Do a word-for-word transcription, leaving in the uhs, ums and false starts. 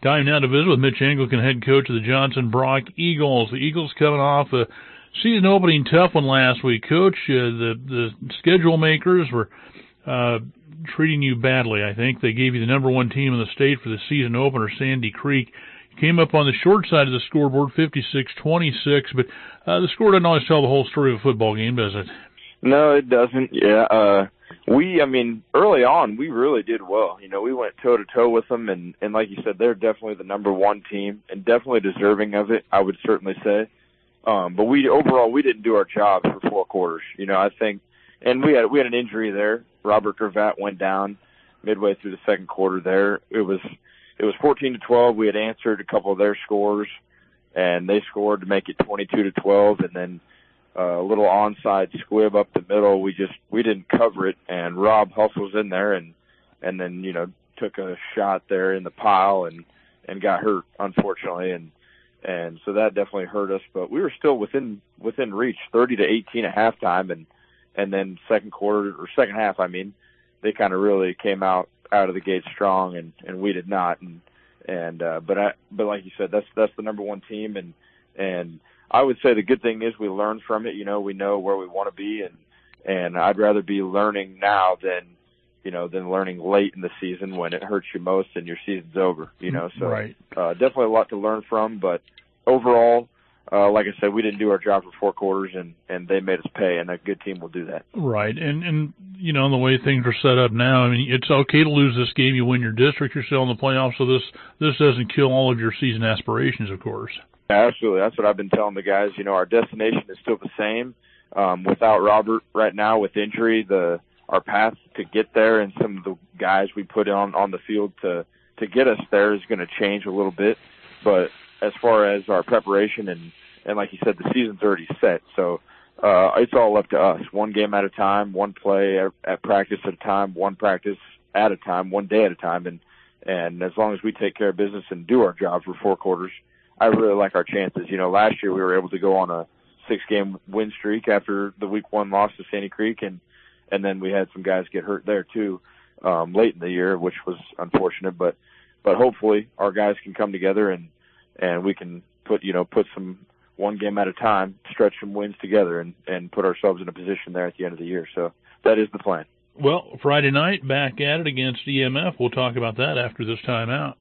Time now to visit with Mitch Anglican, head coach of the Johnson Brock Eagles. The Eagles coming off a season opening tough one last week. Coach, uh, the, the schedule makers were uh, treating you badly, I think. They gave you the number one team in the state for the season opener, Sandy Creek. Came up on the short side of the scoreboard, fifty-six twenty-six, but uh, the score doesn't always tell the whole story of a football game, does it? No, it doesn't. Yeah, uh, we, I mean, early on, we really did well. You know, we went toe-to-toe with them, and, and like you said, they're definitely the number one team and definitely deserving of it, I would certainly say. Um, but we, overall, we didn't do our job for four quarters. You know, I think, and we had, we had an injury there. Robert Gravatt went down midway through the second quarter there. It was, it was fourteen to twelve. We had answered a couple of their scores, and they scored to make it twenty-two to twelve, and then uh, a little onside squib up the middle. We just, we didn't cover it, and Rob hustles in there and, and then, you know, took a shot there in the pile and, and got hurt, unfortunately. And, and so that definitely hurt us, but we were still within, within reach, thirty to eighteen at halftime. And, and then second quarter or second half, I mean, they kind of really came out, out of the gate strong, and, and we did not. And, and, uh, but I, but like you said, that's, that's the number one team. And, and I would say the good thing is we learned from it. You know, we know where we want to be, and, and I'd rather be learning now than, you know, than learning late in the season when it hurts you most and your season's over, you know, so, right. uh, definitely a lot to learn from, but overall, Uh, like I said, we didn't do our job for four quarters, and, and they made us pay, and a good team will do that. Right, and, and you know, the way things are set up now, I mean, it's okay to lose this game. You win your district, you're still in the playoffs, so this this doesn't kill all of your season aspirations, of course. Absolutely. That's what I've been telling the guys. You know, our destination is still the same. Um, without Robert right now with injury, the our path to get there and some of the guys we put on, on the field to, to get us there is going to change a little bit. But as far as our preparation and, and like you said, the season's already set. So, uh, it's all up to us. One game at a time, one play at, at practice at a time, one practice at a time, one day at a time. And, and as long as we take care of business and do our job for four quarters, I really like our chances. You know, last year we were able to go on a six game win streak after the week one loss to Sandy Creek. And, and then we had some guys get hurt there too, um, late in the year, which was unfortunate, but, but hopefully our guys can come together and, and we can put, you know, put some one game at a time, stretch some wins together and, and put ourselves in a position there at the end of the year. So that is the plan. Well, Friday night, back at it against E M F. We'll talk about that after this timeout.